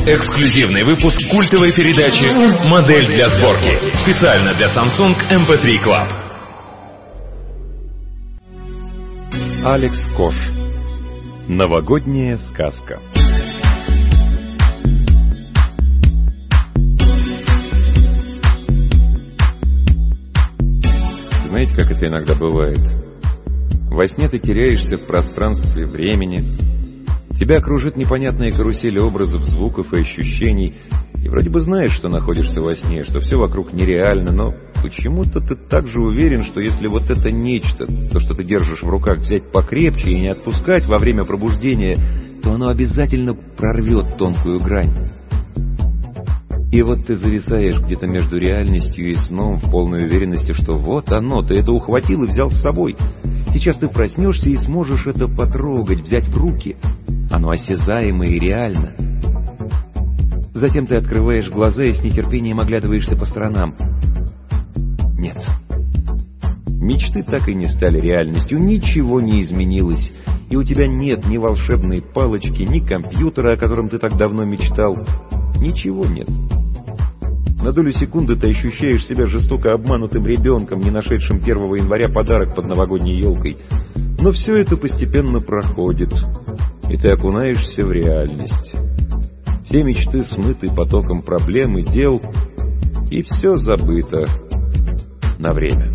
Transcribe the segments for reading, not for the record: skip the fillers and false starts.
Эксклюзивный выпуск культовой передачи «Модель для сборки». Специально для Samsung MP3 Club. Алекс Кош. Новогодняя сказка. Знаете, как это иногда бывает? Во сне ты теряешься в пространстве времени. Тебя окружит непонятная карусель образов, звуков и ощущений. И вроде бы знаешь, что находишься во сне, что все вокруг нереально, но почему-то ты так же уверен, что если вот это нечто, то, что ты держишь в руках, взять покрепче и не отпускать во время пробуждения, то оно обязательно прорвет тонкую грань. И вот ты зависаешь где-то между реальностью и сном в полной уверенности, что вот оно, ты это ухватил и взял с собой. Сейчас ты проснешься и сможешь это потрогать, взять в руки. Оно осязаемо и реально. Затем ты открываешь глаза и с нетерпением оглядываешься по сторонам. Нет. Мечты так и не стали реальностью, ничего не изменилось. И у тебя нет ни волшебной палочки, ни компьютера, о котором ты так давно мечтал. Ничего нет. На долю секунды ты ощущаешь себя жестоко обманутым ребенком, не нашедшим 1 января подарок под новогодней елкой. Но все это постепенно проходит, и ты окунаешься в реальность. Все мечты смыты потоком проблем и дел, и все забыто на время.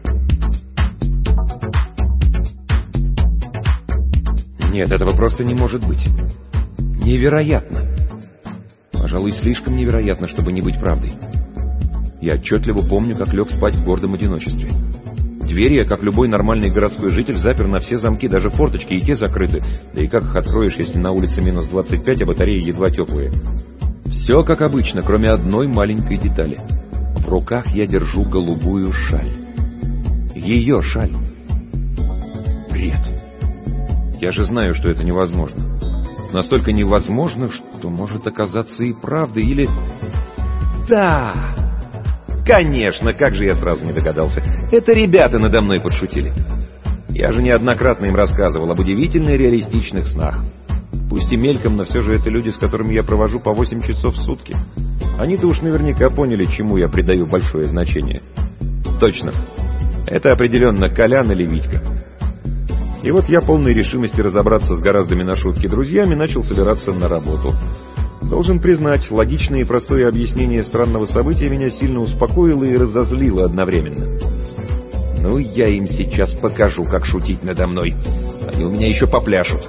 Нет, этого просто не может быть. Невероятно. Пожалуй, слишком невероятно, чтобы не быть правдой. Я отчетливо помню, как лег спать в гордом одиночестве. Двери я, как любой нормальный городской житель, запер на все замки, даже форточки и те закрыты. Да и как их откроешь, если на улице минус 25, а батареи едва теплые? Все как обычно, кроме одной маленькой детали. В руках я держу голубую шаль. Ее шаль. Бред. Я же знаю, что это невозможно. Настолько невозможно, что может оказаться и правдой, или... Да! Конечно, как же я сразу не догадался. Это ребята надо мной подшутили. Я же неоднократно им рассказывал об удивительно реалистичных снах. Пусть и мельком, но все же это люди, с которыми я провожу по 8 часов в сутки. Они-то уж наверняка поняли, чему я придаю большое значение. Точно. Это определенно Колян или Витька. И вот я, полной решимости разобраться с гораздыми на шутки друзьями, начал собираться на работу. Должен признать, логичное и простое объяснение странного события меня сильно успокоило и разозлило одновременно. Ну, я им сейчас покажу, как шутить надо мной. Они у меня еще попляшут.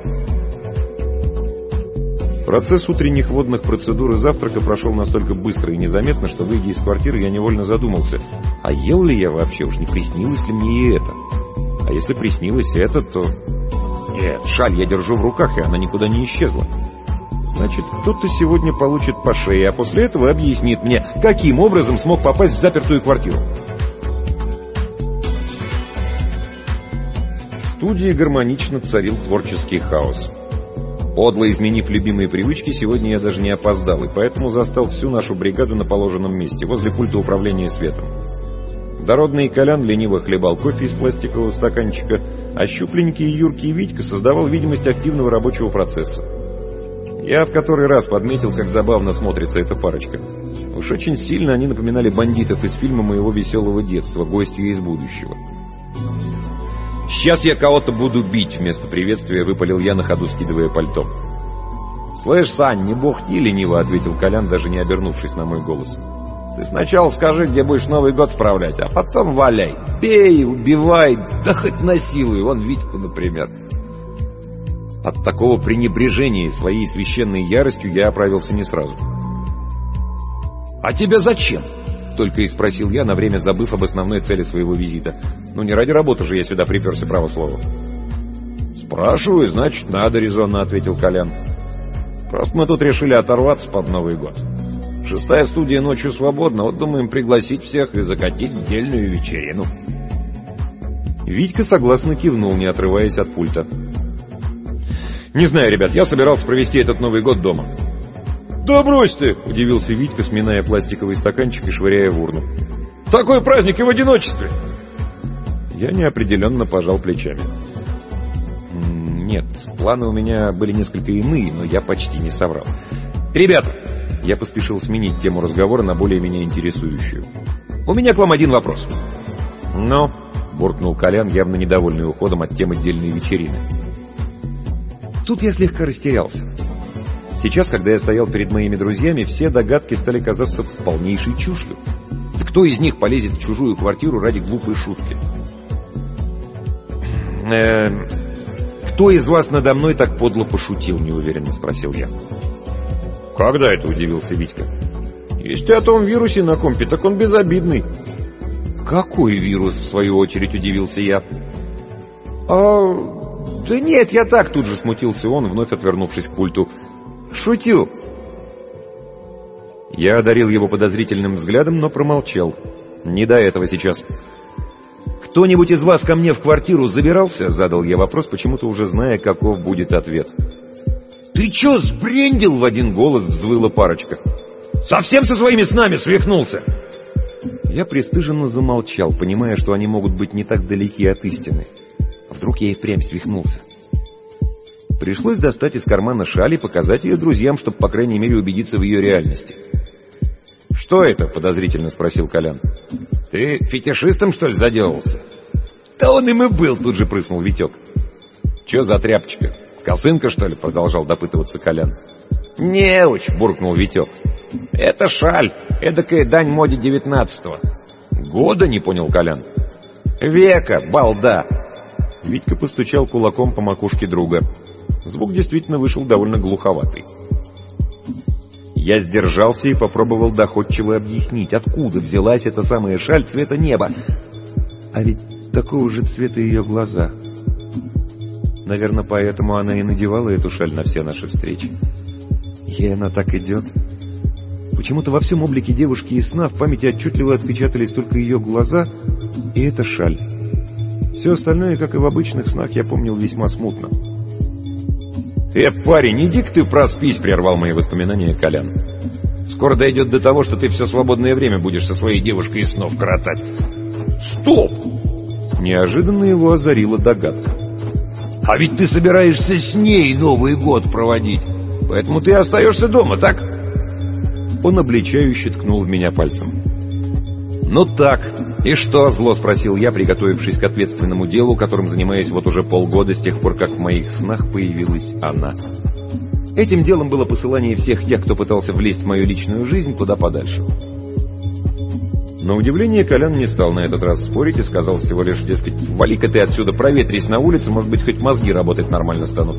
Процесс утренних водных процедур и завтрака прошел настолько быстро и незаметно, что, выйдя из квартиры, я невольно задумался, а ел ли я вообще, уж не приснилось ли мне и это? А если приснилось это, то... Нет, шаль я держу в руках, и она никуда не исчезла. Значит, кто-то сегодня получит по шее, а после этого объяснит мне, каким образом смог попасть в запертую квартиру. В студии гармонично царил творческий хаос. Подло изменив любимые привычки, сегодня я даже не опоздал, и поэтому застал всю нашу бригаду на положенном месте, возле пульта управления светом. Дородный Колян лениво хлебал кофе из пластикового стаканчика, а щупленький и юркий Витька создавал видимость активного рабочего процесса. Я в который раз подметил, как забавно смотрится эта парочка. Уж очень сильно они напоминали бандитов из фильма моего веселого детства «Гостья из будущего». «Сейчас я кого-то буду бить», — вместо приветствия выпалил я, на ходу скидывая пальто. «Слышь, Сань, не бухти лениво», — ответил Колян, даже не обернувшись на мой голос. «Ты сначала скажи, где будешь Новый год справлять, а потом валяй. Бей, убивай, да хоть насилуй, вон Витьку, например». От такого пренебрежения своей священной яростью я оправился не сразу. «А тебе зачем?» — только и спросил я, на время забыв об основной цели своего визита. Ну, не ради работы же я сюда приперся, право слово. «Спрашиваю, значит, надо», — резонно ответил Колян. «Просто мы тут решили оторваться под Новый год. 6-я студия ночью свободна, вот думаем пригласить всех и закатить дельную вечерину». Витька согласно кивнул, не отрываясь от пульта. «Не знаю, ребят, я собирался провести этот Новый год дома». «Да брось ты!» — удивился Витька, сминая пластиковый стаканчик и швыряя в урну. «Такой праздник и в одиночестве!» Я неопределенно пожал плечами. «Нет, планы у меня были несколько иные, но я почти не соврал. Ребята, я поспешил сменить тему разговора на более меня интересующую. «У меня к вам один вопрос». «Ну?» — буркнул Колян, явно недовольный уходом от темы отдельной вечерины. Тут я слегка растерялся. Сейчас, когда я стоял перед моими друзьями, все догадки стали казаться полнейшей чушью. Да кто из них полезет в чужую квартиру ради глупой шутки? «Кто из вас надо мной так подло пошутил?» — неуверенно спросил я. «Когда это?» — удивился Витька. «Если о том вирусе на компе, так он безобидный». «Какой вирус?» — в свою очередь удивился я. «Да нет, я так», — тут же смутился он, вновь отвернувшись к пульту. «Шутю». Я одарил его подозрительным взглядом, но промолчал. Не до этого сейчас. «Кто-нибудь из вас ко мне в квартиру забирался?» — задал я вопрос, почему-то уже зная, каков будет ответ. «Ты чё, сбрендил?» — в один голос взвыла парочка. «Совсем со своими снами свихнулся!» Я пристыженно замолчал, понимая, что они могут быть не так далеки от истины. А вдруг я и впрямь свихнулся? Пришлось достать из кармана шаль и показать ее друзьям, чтобы, по крайней мере, убедиться в ее реальности. «Что это?» — подозрительно спросил Колян. «Ты фетишистом, что ли, заделался?» «Да он им и был», — тут же прыснул Витек. «Че за тряпочка? Косынка, что ли?» — продолжал допытываться Колян. «Неуч», — буркнул Витек. «Это шаль, эдакая дань моде 19-го». «Года?» — не понял Колян. «Века, балда!» Витька постучал кулаком по макушке друга. Звук действительно вышел довольно глуховатый. Я сдержался и попробовал доходчиво объяснить, откуда взялась эта самая шаль цвета неба. А ведь такого же цвета ее глаза. Наверное, поэтому она и надевала эту шаль на все наши встречи. Ей она так идет. Почему-то во всем облике девушки из сна в памяти отчетливо отпечатались только ее глаза и эта шаль. Все остальное, как и в обычных снах, я помнил весьма смутно. Парень, иди-ка ты проспись», — прервал мои воспоминания Колян. «Скоро дойдет до того, что ты все свободное время будешь со своей девушкой из снов коротать». «Стоп!» Неожиданно его озарила догадка. «А ведь ты собираешься с ней Новый год проводить, поэтому ты остаешься дома, так?» Он обличающе ткнул в меня пальцем. «Ну так, и что?» — зло спросил я, приготовившись к ответственному делу, которым занимаюсь вот уже полгода с тех пор, как в моих снах появилась она. Этим делом было посылание всех тех, кто пытался влезть в мою личную жизнь, куда подальше. На удивление Колян не стал на этот раз спорить и сказал всего лишь, дескать, «Вали-ка ты отсюда, проветрись на улице, может быть, хоть мозги работать нормально станут».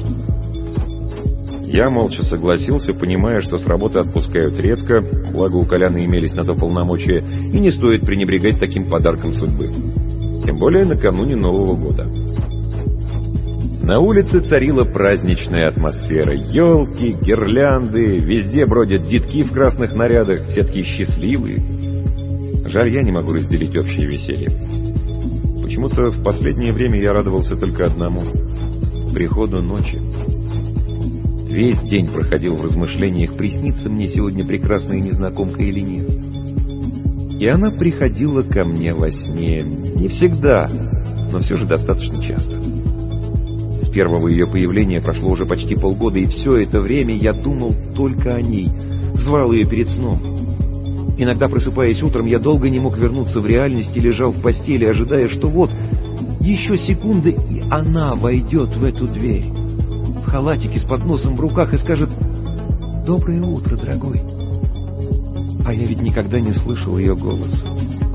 Я молча согласился, понимая, что с работы отпускают редко, благо у Коляна имелись на то полномочия, и не стоит пренебрегать таким подарком судьбы. Тем более накануне Нового года. На улице царила праздничная атмосфера. Елки, гирлянды, везде бродят детки в красных нарядах, все такие счастливые. Жаль, я не могу разделить общее веселье. Почему-то в последнее время я радовался только одному — приходу ночи. Весь день проходил в размышлениях, приснится мне сегодня прекрасная незнакомка или нет. И она приходила ко мне во сне. Не всегда, но все же достаточно часто. С первого ее появления прошло уже почти полгода, и все это время я думал только о ней. Звал ее перед сном. Иногда, просыпаясь утром, я долго не мог вернуться в реальность и лежал в постели, ожидая, что вот, еще секунды, и она войдет в эту дверь. В халатике с подносом в руках и скажет: «Доброе утро, дорогой». А я ведь никогда не слышал ее голоса.